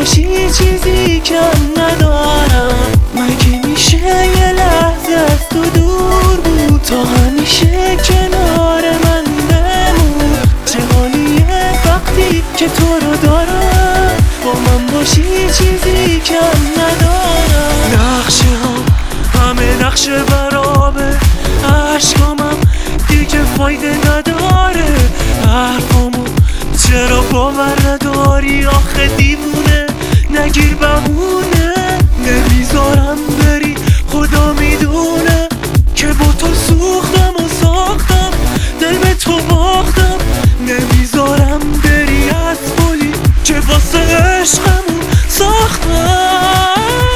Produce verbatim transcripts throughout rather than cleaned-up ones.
باشی چیزی کم ندارم. مگه میشه یه لحظه از تو دور بود تا همیشه کنار من بمون؟ چه حالیه وقتی که تو رو دارم، با من باشی چیزی کم ندارم. نقشه ها همه نقشه برابه، عشقامم دیگه فایده نداره. حرفامو چرا باور نداری آخه دیوونه؟ نگیر بمونه، نمیذارم بری خدا میدونه که با تو سوختم و ساختم، دل به تو باختم. نمیذارم بری از پلی که واسه عشقمون ساختم.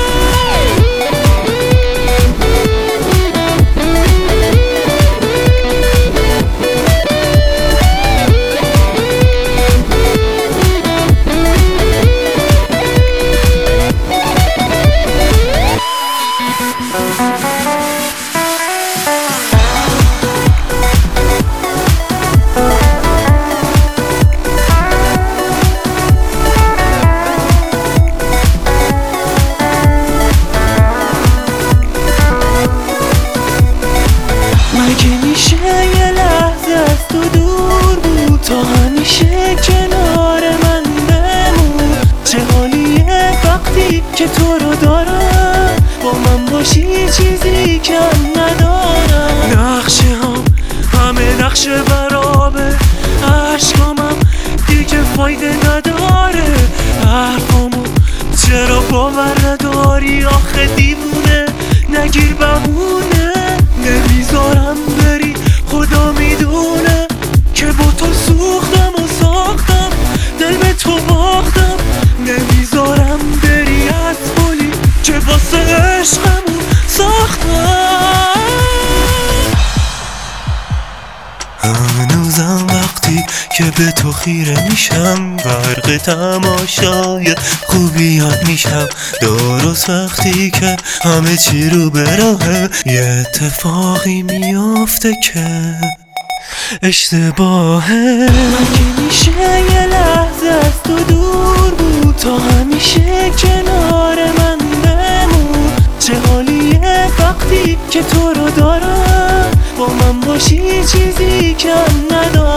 مگه میشه یه لحظه از تو دور بود تا همیشه کنار من بمون؟ چه حالیه وقتی که تو رو دارم، با من باشی چیزی کم ندارم. نقشه هم همه نقشه برابه، عشقامم دیگه فایده نداره. حرفامو چرا باور نداری آخه دیوونه؟ نگیر بمونه، نمیذارم بری خدا میدونه که با تو سوختم و ساختم، دل به تو باختم. نمیذارم بری از پلی که واسه عشقمون ساختم. هنوزم وقتی که به تو خیره میشم، برق تماشای خوبیات میشم. درست وقتی که همه چی رو به راهه، یه اتفاقی میافته که اشتباهه. مگه میشه یه لحظه از تو دور بود تا همیشه کنار من بمون؟ چه حالیه وقتی که تو رو دارم، با من باشی چیزی کم ندارم.